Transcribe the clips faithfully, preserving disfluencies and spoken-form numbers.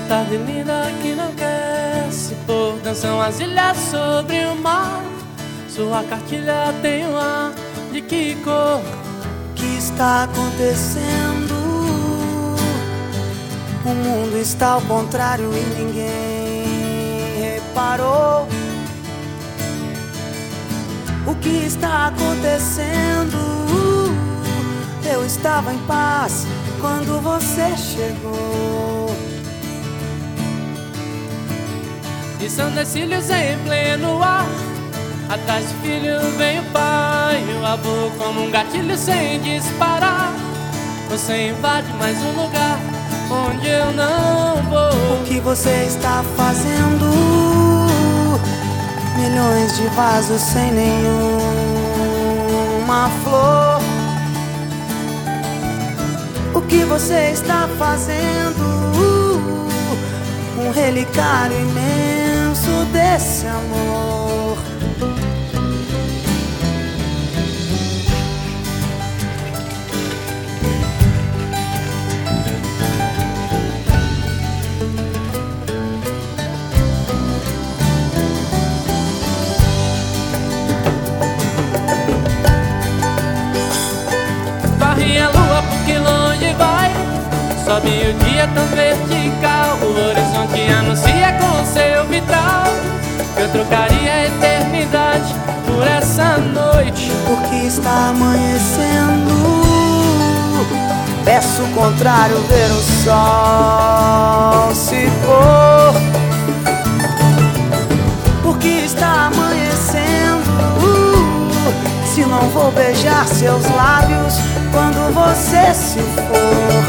tarde linda que não quer se pôr. Dançam as ilhas sobre o mar. Sua cartilha tem um ar de que cor? O que está acontecendo? O mundo está ao contrário e ninguém reparou. O que está acontecendo? Eu estava em paz quando você chegou. E são decílios em pleno ar. Atrás do filho vem o pai e o avô, como um gatilho sem disparar. Você invade mais um lugar onde eu não vou. O que você está fazendo? Milhões de vasos sem nenhuma flor. O que você está fazendo? Um relicário imenso desse amor. Varre a lua porque longe vai. Sobe o dia tão vertical. O horizonte anuncia com seu vitral que eu trocaria a eternidade por essa noite. Porque está amanhecendo. Peço o contrário, ver o sol se pôr. Porque está amanhecendo. Se não vou beijar seus lábios quando você se for.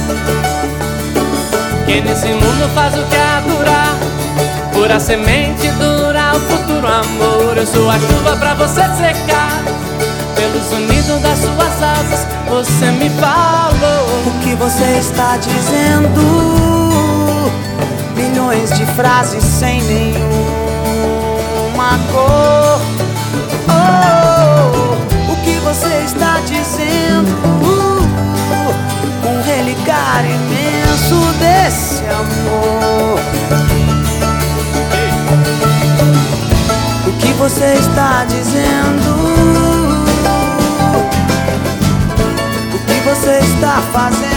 Que nesse mundo faz o que há durar. Pura semente dura o futuro amor. Eu sou a chuva pra você secar. Pelos unidos das suas asas você me falou. O que você está dizendo? Milhões de frases sem nenhuma cor. Oh, o que você está dizendo? Um relicário imenso desse amor. O que você está dizendo? O que você está fazendo?